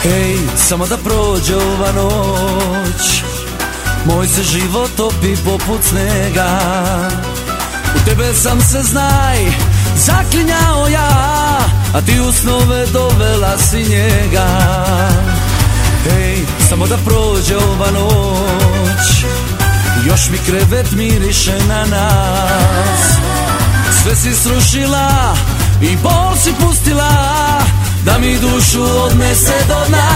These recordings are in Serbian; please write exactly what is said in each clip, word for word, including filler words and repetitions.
Hej, samo da prođe ova noć, moj se život topi poput snega. U tebe sam se, znaj, zaklinjao ja, a ti u snove dovela si njega. Hej, samo da prođe ova noć, još mi krevet miriše na nas. Sve si srušila i bol si pustila, da mi dušu odnese do dna.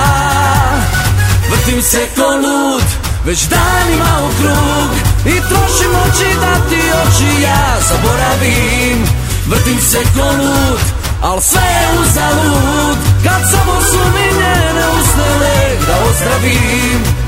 Vrtim se ko lud, već danima u krug, i trošim oči da ti oči ja zaboravim. Vrtim se ko lud, al sve je uzalud, kad samo su mi njene usnele da ozdravim.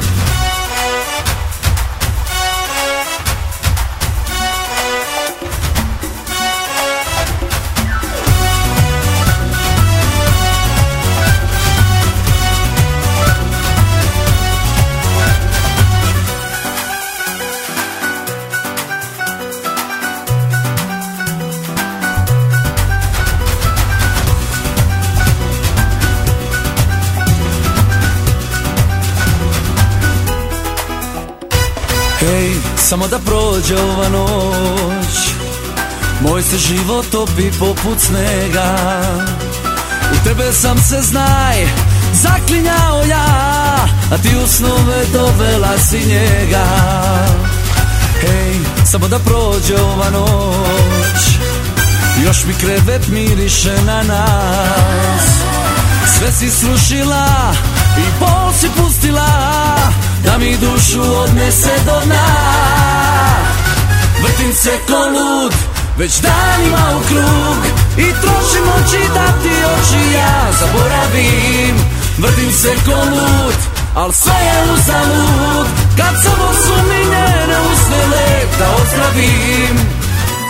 Hej, samo da prođe ova noć, moj se život topi poput snega. U tebe sam se, znaj, zaklinjao ja, a ti u snove dovela si njega. Hej, samo da prođe ova noć, još mi krevet miriše na nas. Sve si srušila i bol si pustila, da mi dušu odnese do dna. Vrtim se ko lud, već danima u krug, i trošim oči da ti oči ja zaboravim. Vrtim se ko lud, al sve je uzalud, kad samo su mi njene usnele da ozdravim.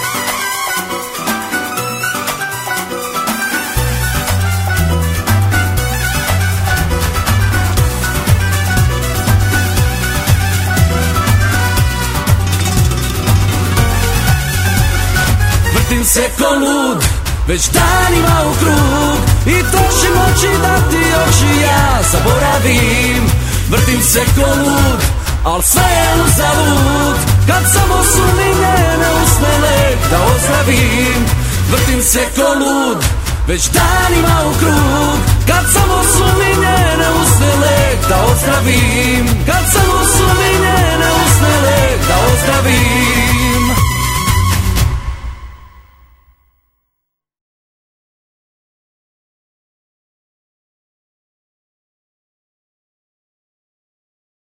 Vrtim se ko lud, već danima u krug, i trošim oči da ti oči ja zaboravim. Vrtim se ko lud, al sve je uzalud, kad samo su mi njene usnele da ozdravim. Vrtim se ko lud, već danima u krug, kad samo su mi